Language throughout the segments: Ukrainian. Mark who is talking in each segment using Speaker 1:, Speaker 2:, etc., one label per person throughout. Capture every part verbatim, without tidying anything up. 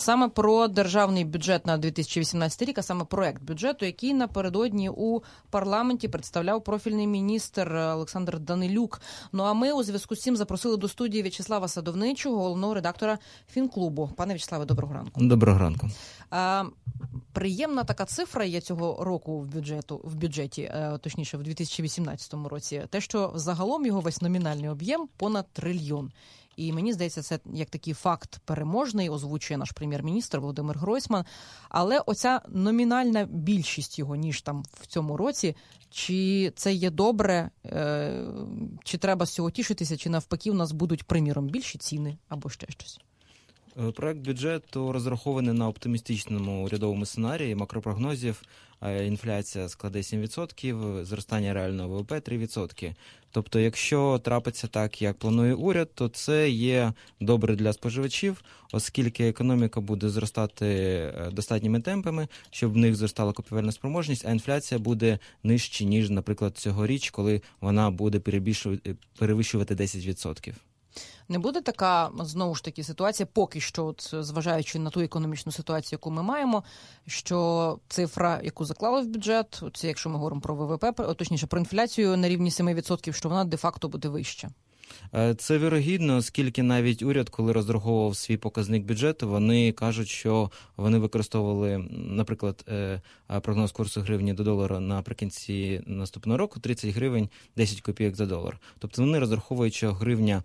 Speaker 1: саме про державний бюджет на дві тисячі вісімнадцятий рік, а саме проект бюджету, який напередодні у парламенті представляв профільний міністр Олександр Данилюк. Ну а ми у зв'язку з цим запросили до студії В'ячеслава Садовничого, головного редактора Фінклубу. Пане В'ячеславе, доброго ранку.
Speaker 2: Доброго ранку.
Speaker 1: А, приємна така цифра є цього року в бюджету, в бюджеті, точніше, в дві тисячі вісімнадцятому році. Те, що загалом його весь номінальний об'єм понад трильйон. І мені здається, це як такий факт переможний, озвучує наш прем'єр-міністр Володимир Гройсман. Але оця номінальна більшість його, ніж там в цьому році, чи це є добре, чи треба з цього тішитися, чи навпаки у нас будуть, приміром, більші ціни або ще щось?
Speaker 2: Проект бюджету розрахований на оптимістичному урядовому сценарії макропрогнозів. Інфляція складе сім відсотків, зростання реального ВВП – три відсотки. Тобто, якщо трапиться так, як планує уряд, то це є добре для споживачів, оскільки економіка буде зростати достатніми темпами, щоб в них зростала купівельна спроможність, а інфляція буде нижче, ніж, наприклад, цьогоріч, коли вона буде перевищувати десять відсотків.
Speaker 1: Не буде така, знову ж таки, ситуація, поки що, от, зважаючи на ту економічну ситуацію, яку ми маємо, що цифра, яку заклали в бюджет, це якщо ми говоримо про ВВП, точніше про інфляцію на рівні сім відсотків, що вона де-факто буде вища?
Speaker 2: Це вірогідно, оскільки навіть уряд, коли розраховував свій показник бюджету, вони кажуть, що вони використовували, наприклад, прогноз курсу гривні до долара наприкінці наступного року тридцять гривень десять копійок за долар. Тобто вони розраховують, що гривня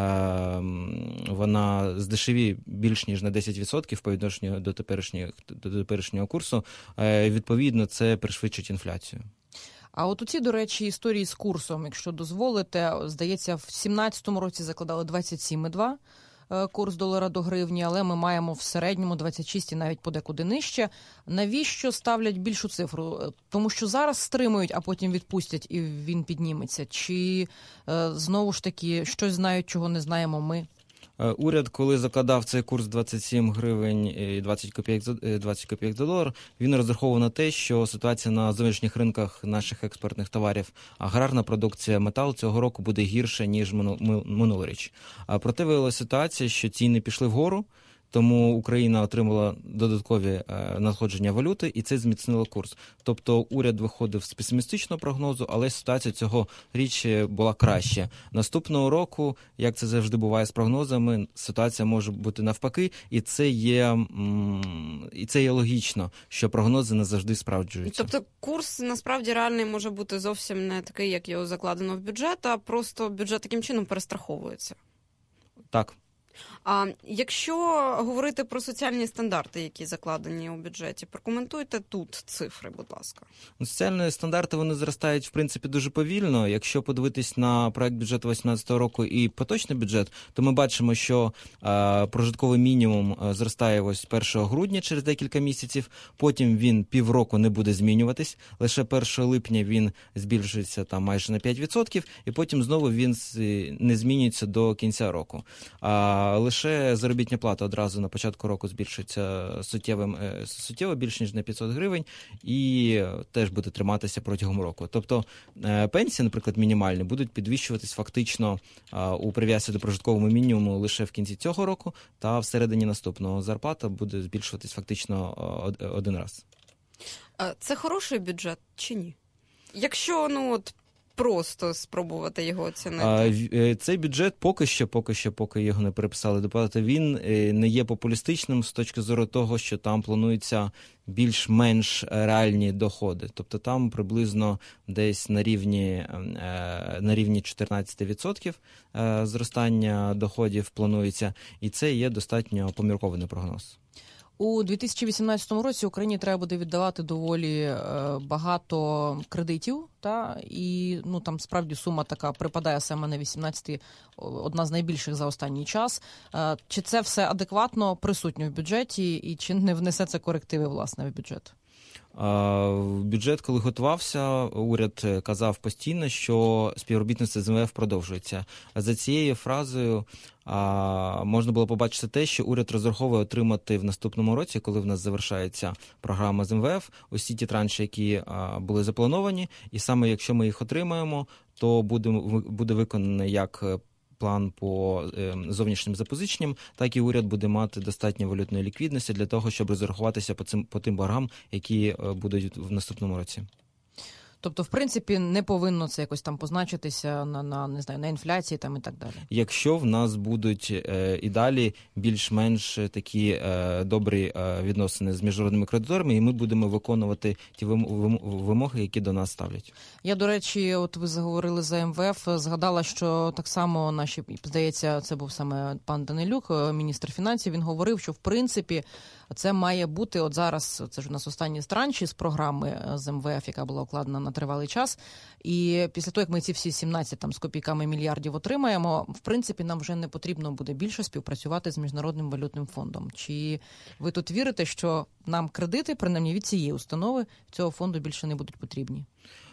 Speaker 2: вона здешевіє більш ніж на десять відсотків по відношенню до теперішнього, до теперішнього курсу. Відповідно, це пришвидшить інфляцію.
Speaker 1: А от у ці, до речі, історії з курсом, якщо дозволите, здається, в сімнадцятому році закладали двадцять сім цілих два курс долара до гривні, але ми маємо в середньому двадцять шість і навіть подекуди нижче. Навіщо ставлять більшу цифру? Тому що зараз стримують, а потім відпустять і він підніметься? Чи знову ж таки щось знають, чого не знаємо ми?
Speaker 2: Уряд, коли закладав цей курс двадцять сім гривень і двадцять копійок за, двадцять копійок за долар, він розраховував на те, що ситуація на зовнішніх ринках наших експортних товарів, аграрна продукція, метал цього року буде гірша, ніж минулоріч. А проте виявилася ситуація, що ціни пішли вгору, тому Україна отримала додаткові надходження валюти, і це зміцнило курс. Тобто уряд виходив з песимістичного прогнозу, але ситуація цього річ була краща. Наступного року, як це завжди буває з прогнозами, ситуація може бути навпаки, і це є, і це є логічно, що прогнози не завжди справджуються.
Speaker 3: Тобто курс насправді реальний може бути зовсім не такий, як його закладено в бюджет, а просто бюджет таким чином перестраховується?
Speaker 2: Так.
Speaker 3: А якщо говорити про соціальні стандарти, які закладені у бюджеті, прокоментуйте тут цифри, будь ласка.
Speaker 2: Соціальні стандарти, вони зростають, в принципі, дуже повільно. Якщо подивитись на проект бюджету вісімнадцятого року і поточний бюджет, то ми бачимо, що а, прожитковий мінімум зростає ось першого грудня через декілька місяців, потім він півроку не буде змінюватись, лише першого липня він збільшується там майже на п'ять відсотків, і потім знову він не змінюється до кінця року. А, Лише заробітна плата одразу на початку року збільшиться суттєвим, суттєво більше, ніж на п'ятсот гривень, і теж буде триматися протягом року. Тобто пенсії, наприклад, мінімальні, будуть підвищуватись фактично у прив'язці до прожиткового мінімуму лише в кінці цього року, та всередині наступного зарплата буде збільшуватись фактично один раз.
Speaker 3: Це хороший бюджет чи ні? Якщо, ну от, просто спробувати його оцінити.
Speaker 2: Цей бюджет поки що, поки що, поки його не переписали депутати, він не є популістичним з точки зору того, що там плануються більш-менш реальні доходи. Тобто там приблизно десь на рівні, на рівні чотирнадцять відсотків зростання доходів планується, і це є достатньо поміркований прогноз.
Speaker 1: У дві тисячі вісімнадцятому році Україні треба буде віддавати доволі е, багато кредитів, та, і ну, там справді сума така припадає саме на вісімнадцятий, одна з найбільших за останній час. Е, чи це все адекватно присутньо в бюджеті і чи не внесе це корективи, власне, в бюджет?
Speaker 2: Бюджет, коли готувався, уряд казав постійно, що співробітництво з ем ве еф продовжується. За цією фразою можна було побачити те, що уряд розраховує отримати в наступному році, коли в нас завершається програма з ем ве еф, усі ті транші, які були заплановані, і саме якщо ми їх отримаємо, то буде, буде виконаний як план по зовнішнім запозиченням, так і уряд буде мати достатньо валютної ліквідності для того, щоб розрахуватися по цим по тим боргам, які будуть в наступному році.
Speaker 1: Тобто, в принципі, не повинно це якось там позначитися на, на не знаю, на інфляції там і так далі.
Speaker 2: Якщо в нас будуть е, і далі більш-менш такі е, добрі е, відносини з міжнародними кредиторами, і ми будемо виконувати ті вимоги, які до нас ставлять.
Speaker 1: Я, до речі, от ви заговорили за ем ве еф, згадала, що так само наші, здається, це був саме пан Данилюк, міністр фінансів, він говорив, що в принципі це має бути от зараз, це ж у нас останні транші з програми з ем ве еф, яка була укладена на тривалий час. І після того, як ми ці всі сімнадцять там з копійками мільярдів отримаємо, в принципі, нам вже не потрібно буде більше співпрацювати з Міжнародним валютним фондом. Чи ви тут вірите, що нам кредити, принаймні від цієї установи, цього фонду більше не будуть потрібні?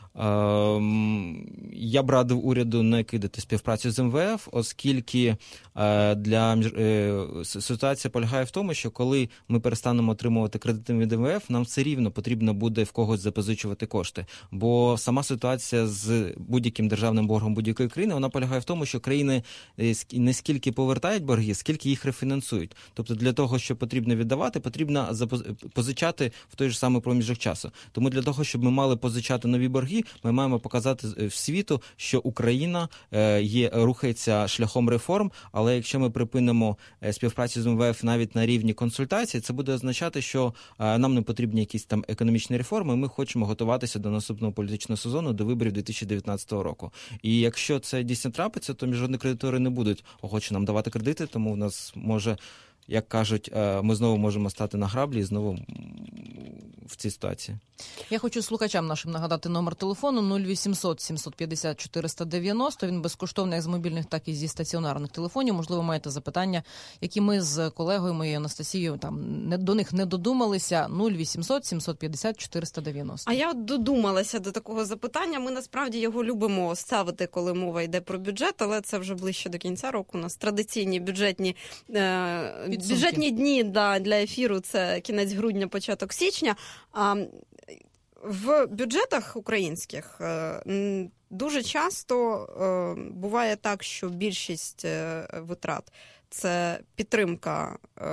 Speaker 2: Я б радив уряду не кидати співпрацю з ем ве еф, оскільки для ситуація полягає в тому, що коли ми перестанемо отримувати кредити від ем ве еф, нам все рівно потрібно буде в когось запозичувати кошти. Бо сама ситуація з будь-яким державним боргом будь-якої країни, вона полягає в тому, що країни не скільки повертають борги, скільки їх рефінансують. Тобто для того, що потрібно віддавати, потрібно позичати в той же самий проміжок часу. Тому для того, щоб ми мали позичати нові борги, ми маємо показати в світу, що Україна є, рухається шляхом реформ, але якщо ми припинимо співпрацю з ем ве еф навіть на рівні консультацій, це буде означати, що нам не потрібні якісь там економічні реформи, ми хочемо готуватися до наступного політичного сезону, до виборів дві тисячі дев'ятнадцятого року. І якщо це дійсно трапиться, то міжнародні кредитори не будуть охочі нам давати кредити, тому в нас може, як кажуть, ми знову можемо стати на граблі і знову в цій ситуації.
Speaker 1: Я хочу слухачам нашим нагадати номер телефону нуль вісімсот сімсот п'ятдесят чотириста дев'яносто. Він безкоштовний як з мобільних, так і зі стаціонарних телефонів. Можливо, маєте запитання, які ми з колегою моєю Анастасією там не, до них не додумалися. нуль вісімсот сімсот п'ятдесят чотириста дев'яносто.
Speaker 3: А я от додумалася до такого запитання. Ми насправді його любимо ставити, коли мова йде про бюджет, але це вже ближче до кінця року. У нас традиційні бюджетні, е, бюджетні дні да, для ефіру – це кінець грудня, початок січня. А в бюджетах українських дуже часто буває так, що більшість витрат – це підтримка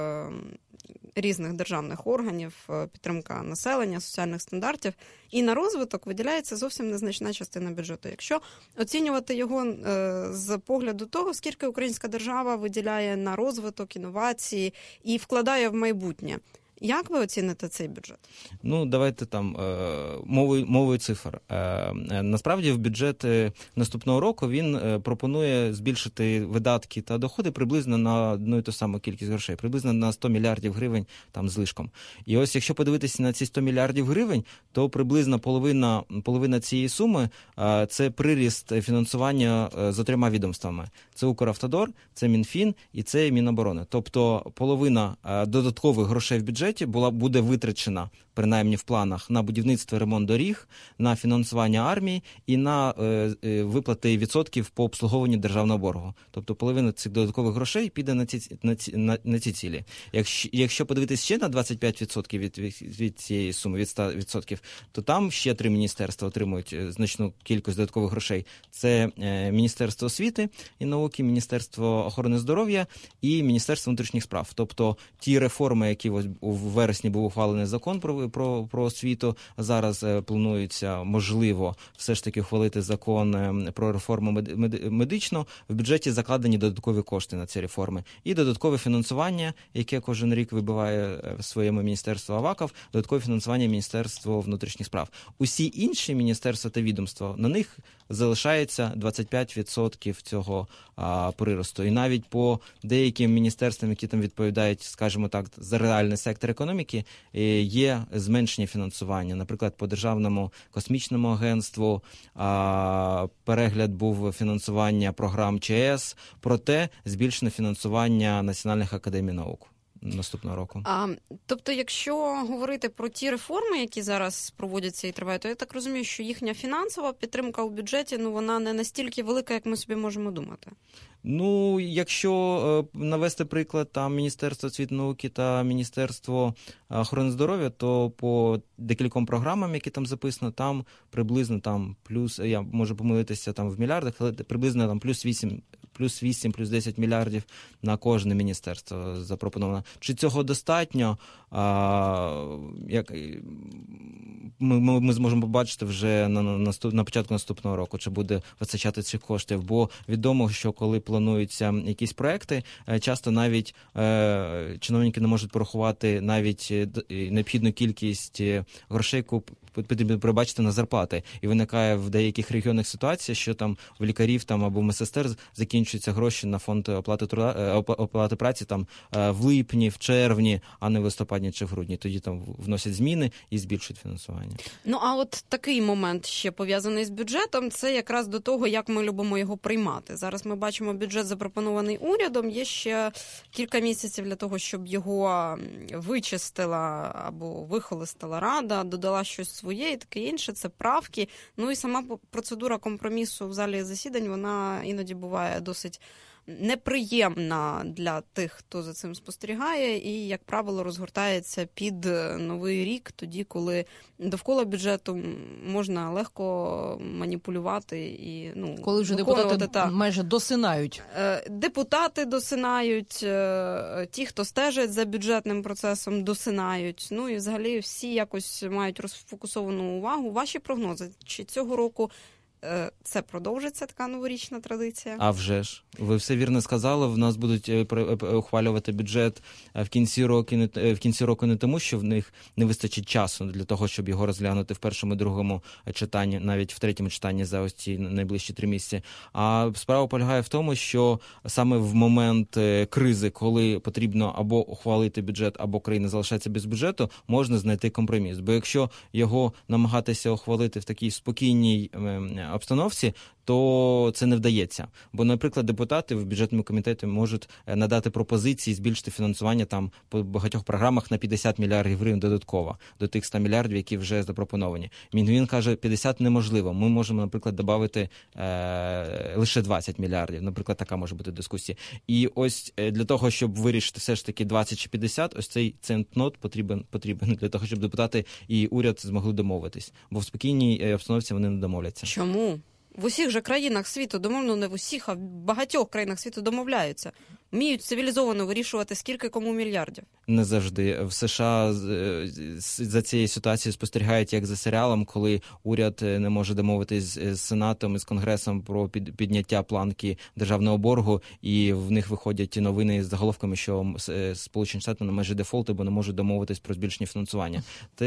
Speaker 3: різних державних органів, підтримка населення, соціальних стандартів, і на розвиток виділяється зовсім незначна частина бюджету. Якщо оцінювати його з погляду того, скільки українська держава виділяє на розвиток, інновації і вкладає в майбутнє, як ви оціните цей бюджет?
Speaker 2: Ну, давайте там мовою, мовою цифр. Насправді в бюджет наступного року він пропонує збільшити видатки та доходи приблизно на одну і ту саму кількість грошей, приблизно на сто мільярдів гривень там злишком. І ось якщо подивитися на ці сто мільярдів гривень, то приблизно половина, половина цієї суми – це приріст фінансування за трьома відомствами. Це Укравтодор, це Мінфін і це Міноборони. Тобто половина додаткових грошей в бюджеті була, буде витрачена, принаймні в планах, на будівництво і ремонт доріг, на фінансування армії і на е, е, виплати відсотків по обслуговуванню державного боргу. Тобто половина цих додаткових грошей піде на ці, на ці, на, на ці цілі. Якщо, якщо подивитися ще на двадцять п'ять відсотків від, від, від цієї суми, від ста відсотків, то там ще три міністерства отримують значну кількість додаткових грошей. Це е, Міністерство освіти і науки, Міністерство охорони здоров'я і Міністерство внутрішніх справ. Тобто ті реформи, які ось у вересні був ухвалений закон про Про, про освіту. Зараз е, планується, можливо, все ж таки ухвалити закон е, про реформу мед, мед, медичну. В бюджеті закладені додаткові кошти на ці реформи. І додаткове фінансування, яке кожен рік вибиває в своєму міністерство Аваков, додаткове фінансування Міністерства внутрішніх справ. Усі інші міністерства та відомства, на них залишається двадцять п'ять відсотків цього а, приросту. І навіть по деяким міністерствам, які там відповідають, скажімо так, за реальний сектор економіки, є зменшення фінансування. Наприклад, по Державному космічному агентству а, перегляд був фінансування програм ЧАЕС, проте збільшено фінансування Національних академій наук наступного року.
Speaker 3: А, тобто, якщо говорити про ті реформи, які зараз проводяться і тривають, то я так розумію, що їхня фінансова підтримка у бюджеті, ну, вона не настільки велика, як ми собі можемо думати.
Speaker 2: Ну, якщо е, навести приклад, там Міністерство освіти і науки та Міністерство охорони здоров'я, то по декільком програмам, які там записано, там приблизно там плюс, я можу помилитися там в мільярдах, але приблизно там плюс вісім плюс вісім, плюс десять мільярдів на кожне міністерство запропоновано. Чи цього достатньо? А, як, ми, ми, ми зможемо побачити вже на, на, на початку наступного року, чи буде вистачати цих коштів. Бо відомо, що коли плануються якісь проекти, часто навіть е, чиновники не можуть порахувати навіть необхідну кількість грошей, яку потрібно перебачити на зарплати. І виникає в деяких регіонах ситуація, що там в лікарів там, або в медсестер закінчуються гроші на фонд оплати, труда, оплати праці там, в липні, в червні, а не в листопаді чи в грудні. Тоді там вносять зміни і збільшують фінансування.
Speaker 3: Ну, а от такий момент ще пов'язаний з бюджетом, це якраз до того, як ми любимо його приймати. Зараз ми бачимо бюджет, запропонований урядом, є ще кілька місяців для того, щоб його вичистила або вихолостила Рада, додала щось своє і таке інше, це правки. Ну і сама процедура компромісу в залі засідань, вона іноді буває досить неприємна для тих, хто за цим спостерігає, і, як правило, розгортається під Новий рік, тоді, коли довкола бюджету можна легко маніпулювати і, ну,
Speaker 1: коли вже депутати та... майже досинають.
Speaker 3: Депутати досинають, ті, хто стежить за бюджетним процесом, досинають. Ну і взагалі всі якось мають розфокусовану увагу. Ваші прогнози, чи цього року це продовжиться, така новорічна традиція?
Speaker 2: А вже ж. Ви все вірно сказали. В нас будуть ухвалювати бюджет в кінці року, в кінці року не тому, що в них не вистачить часу для того, щоб його розглянути в першому і другому читанні, навіть в третьому читанні за ось ці найближчі три місяці. А справа полягає в тому, що саме в момент кризи, коли потрібно або ухвалити бюджет, або країна залишається без бюджету, можна знайти компроміс. Бо якщо його намагатися ухвалити в такій спокійній обстановці, то це не вдається. Бо, наприклад, депутати в бюджетному комітеті можуть надати пропозиції збільшити фінансування там по багатьох програмах на п'ятдесят мільярдів гривень додатково до тих ста мільярдів, які вже запропоновані. Мінфін каже, п'ятдесят неможливо. Ми можемо, наприклад, додати е, лише двадцять мільярдів. Наприклад, така може бути дискусія. І ось для того, щоб вирішити все ж таки двадцять чи п'ятдесят, ось цей центнот потрібен, потрібен для того, щоб депутати і уряд змогли домовитись. Бо в спокійній обстановці вони не домовляться.
Speaker 3: Чому? В усіх же країнах світу, домовлено не в усіх, а в багатьох країнах світу домовляються. Вміють цивілізовано вирішувати, скільки кому мільярдів.
Speaker 2: Не завжди. В США за цією ситуацією спостерігають як за серіалом, коли уряд не може домовитись з Сенатом і з Конгресом про підняття планки державного боргу, і в них виходять новини з заголовками, що Сполучені Штати на межі дефолту, бо не можуть домовитись про збільшення фінансування.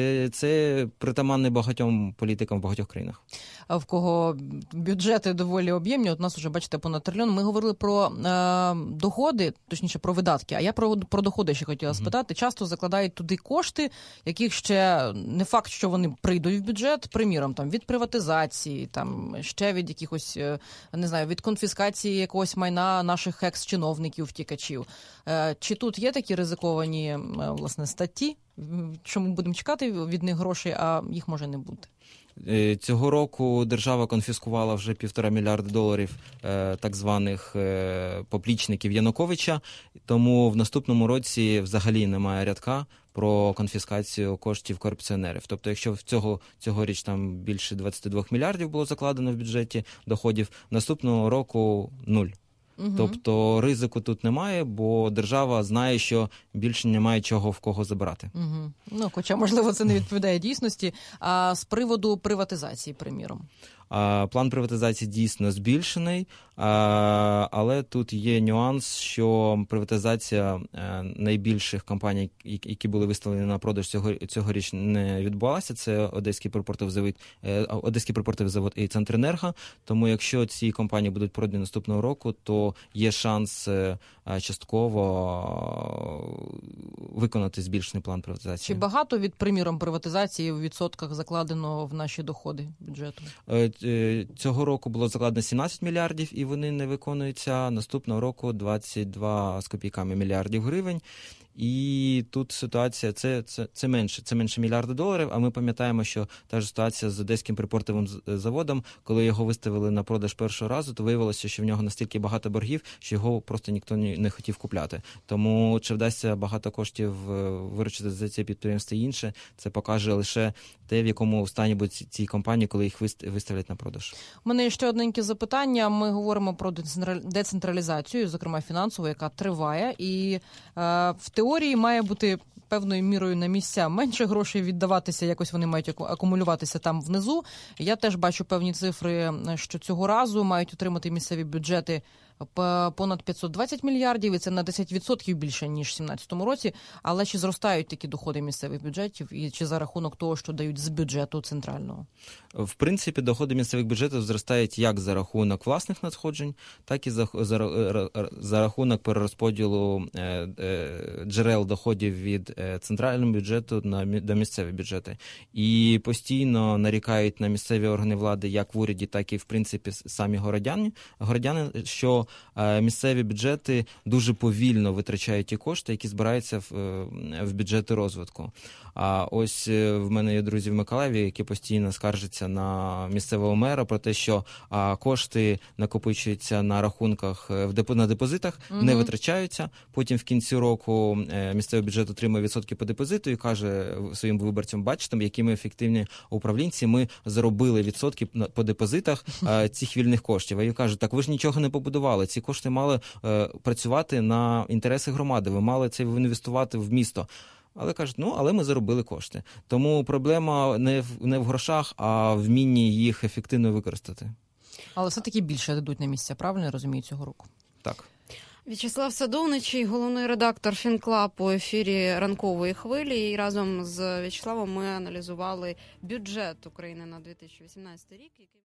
Speaker 2: Це притаманне багатьом політикам в багатьох країнах.
Speaker 1: А в кого бюджети доволі об'ємні, от у нас вже, бачите, понад трильйон. Ми говорили про е, доходи, точніше про видатки, а я про, про доходи ще хотіла спитати. Часто закладають туди кошти, яких ще не факт, що вони прийдуть в бюджет, приміром, там, від приватизації, там, ще від якихось, не знаю, від конфіскації якогось майна наших екс-чиновників, втікачів. Е, чи тут є такі ризиковані, власне, статті, що ми будемо чекати від них грошей, а їх може не бути?
Speaker 2: Цього року держава конфіскувала вже півтора мільярда доларів е, так званих е, поплічників Януковича, тому в наступному році взагалі немає рядка про конфіскацію коштів корупціонерів. Тобто, якщо в цього, цьогоріч там більше двадцять два мільярдів було закладено в бюджеті доходів, наступного року нуль. Угу. Тобто ризику тут немає, бо держава знає, що більше немає чого в кого забирати.
Speaker 1: Угу. Ну, хоча, можливо, це не відповідає дійсності. А з приводу приватизації, приміром?
Speaker 2: План приватизації дійсно збільшений, але тут є нюанс, що приватизація найбільших компаній, які були виставлені на продаж цього, цьогоріч, не відбулася. Це Одеський припортовий завод, Одеський припортовий завод і Центренерго. Тому якщо ці компанії будуть продані наступного року, то є шанс частково виконати збільшений план приватизації.
Speaker 1: Чи багато від, приміром, приватизації в відсотках закладено в наші доходи бюджету?
Speaker 2: Цього року було закладено сімнадцять мільярдів, і вони не виконуються. Наступного року двадцять два з копійками мільярдів гривень. І тут ситуація, це, це, це менше, це менше мільярда доларів, а ми пам'ятаємо, що та ж ситуація з Одеським припортовим заводом, коли його виставили на продаж першого разу, то виявилося, що в нього настільки багато боргів, що його просто ніхто не хотів купляти. Тому чи вдасться багато коштів виручити за це підприємство і інше, це покаже лише те, в якому стані будуть ці компанії, коли їх виставлять на продаж.
Speaker 1: У мене є ще одненьке запитання. Ми говоримо про децентралізацію, зокрема фінансову, яка триває. І е, в теорії має бути певною мірою на місця менше грошей віддаватися, якось вони мають акумулюватися там внизу. Я теж бачу певні цифри, що цього разу мають отримати місцеві бюджети понад п'ятсот двадцять мільярдів, і це на десять відсотків більше, ніж в сімнадцятому році. Але чи зростають такі доходи місцевих бюджетів, і чи за рахунок того, що дають з бюджету центрального?
Speaker 2: В принципі, доходи місцевих бюджетів зростають як за рахунок власних надходжень, так і за, за, за рахунок перерозподілу е, е, джерел доходів від е, центрального бюджету на, до місцевих бюджети. І постійно нарікають на місцеві органи влади як в уряді, так і, в принципі, самі городяни, городяни, що е, місцеві бюджети дуже повільно витрачають ті кошти, які збираються в, в бюджети розвитку. А ось в мене є друзі в Миколаєві, які постійно скаржаться на місцевого мера про те, що а, кошти накопичуються на рахунках в депо, на депозитах, угу. не витрачаються. Потім в кінці року е, місцевий бюджет отримує відсотки по депозиту і каже своїм виборцям: бачите, які ми ефективні управлінці, ми заробили відсотки по депозитах е, цих вільних коштів. А я кажу: так ви ж нічого не побудували, ці кошти мали е, працювати на інтереси громади, ви мали це інвестувати в місто. Але кажуть, ну, але ми заробили кошти. Тому проблема не в, не в грошах, а в вмінні їх ефективно використати.
Speaker 1: Але все-таки більше дадуть на місця, правильно я розумію, цього року?
Speaker 2: Так.
Speaker 3: В'ячеслав Садовничий, головний редактор Фінклаб у ефірі «Ранкової хвилі». І разом з В'ячеславом ми аналізували бюджет України на дві тисячі вісімнадцятий рік, який